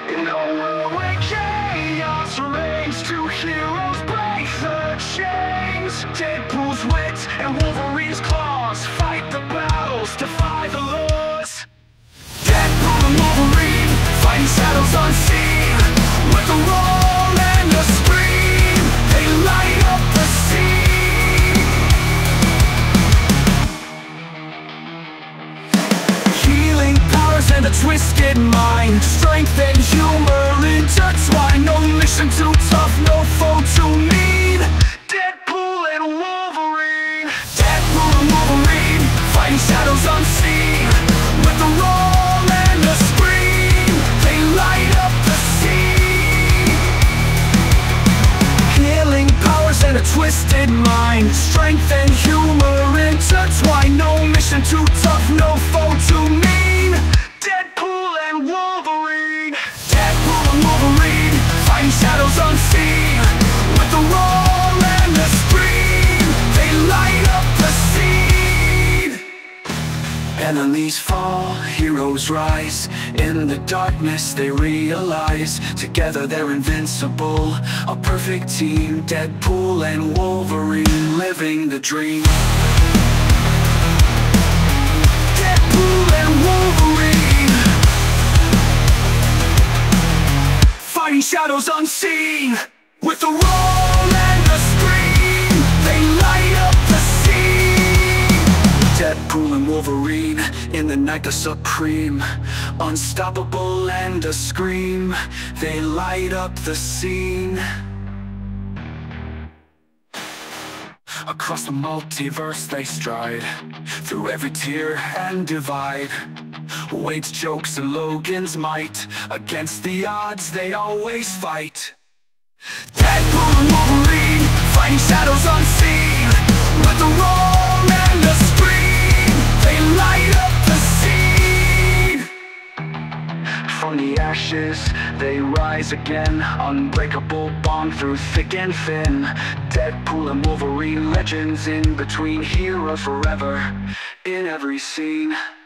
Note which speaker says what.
Speaker 1: In all way chaos reigns, two heroes break the chains. Deadpool's wit and Wolverine's claws fight the battles, defy the laws. Deadpool and Wolverine fighting shadows unseen. With a roar and a scream, they light up the scene. Healing powers and a twisted mind, strength and humor intertwined. No mission too tough, no foe too mean. Deadpool and Wolverine. Deadpool and Wolverine fighting shadows unseen. With a roar and a scream, they light up the scene. Healing powers and a twisted mind, strength and humor intertwined. No mission too tough, no foe too mean. Deadpool and Wolverine. Deadpool and Wolverine fighting shadows unseen. With a roar and a scream, they light up the scene. Enemies fall, heroes rise. In the darkness they realize, together they're invincible. A perfect team, Deadpool and Wolverine, living the dream. Deadpool and Wolverine, fighting shadows unseen. With a roar and a scream, they light up the scene. Deadpool and Wolverine, in the night the supreme. Unstoppable and a scream, they light up the scene. Across the multiverse they stride, through every tier and divide. Wade's jokes and Logan's might, against the odds they always fight. Deadpool and Wolverine, fighting shadows unseen. With a roar and a scream, they light up the scene. From the ashes they rise again, unbreakable bond through thick and thin. Deadpool and Wolverine, legends in between, heroes forever in every scene.